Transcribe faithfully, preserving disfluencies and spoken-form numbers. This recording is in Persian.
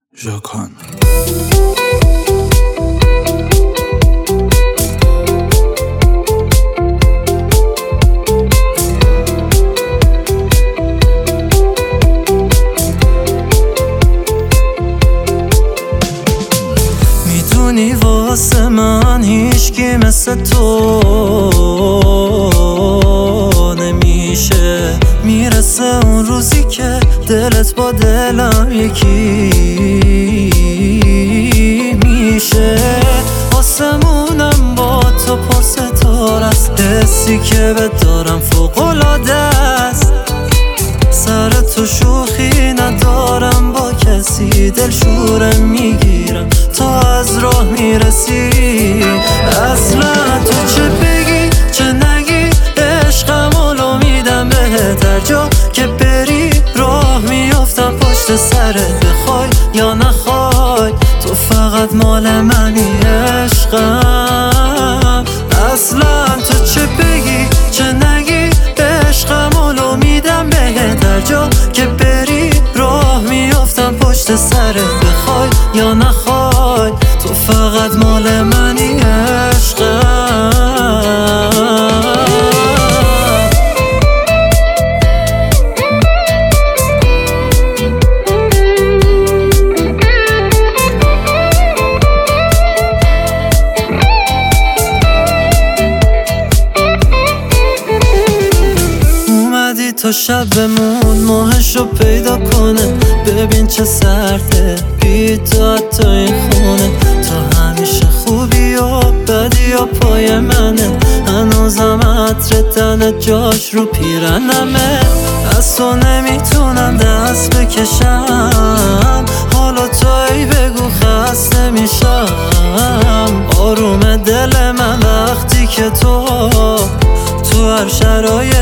ژاکان. میدونی واسه من هیچکی مثل تو نمیشه. میرسه اون روزی که دلت با دلم یکی میشه. آسمونم با تو پر ستاره است، حسی که بهت دارم فوق‌العاده است. سر تو شوخی ندارم با کسی، دلشورم میگیرم تا از راه میرسی. اصلا تو چه بگی چه نگی عشقم اولو میدم بهت. هر جا که بری راه میافتم پشت سرت، بخوای یا نخوای تو فقط مال منی عشقم. اصلا تو چه بگی چه نگی عشقم اولو میدم بهت. هر جا که بری راه میافتم پشت سرت، بخوای یا نخوای تو فقط مال منی عشقم. تا شب بمون ماهشو پیدا کنه، ببین چه سرده بی تو حتی این خونه. تو همیشه خوبی و بدی و پای منه، هنوزم عطر تنت جاش رو پیرنمه. از تو نمیتونم دست بکشم، حالا توی بگو خسته میشم. آروم دل من وقتی که تو تو هر شرایط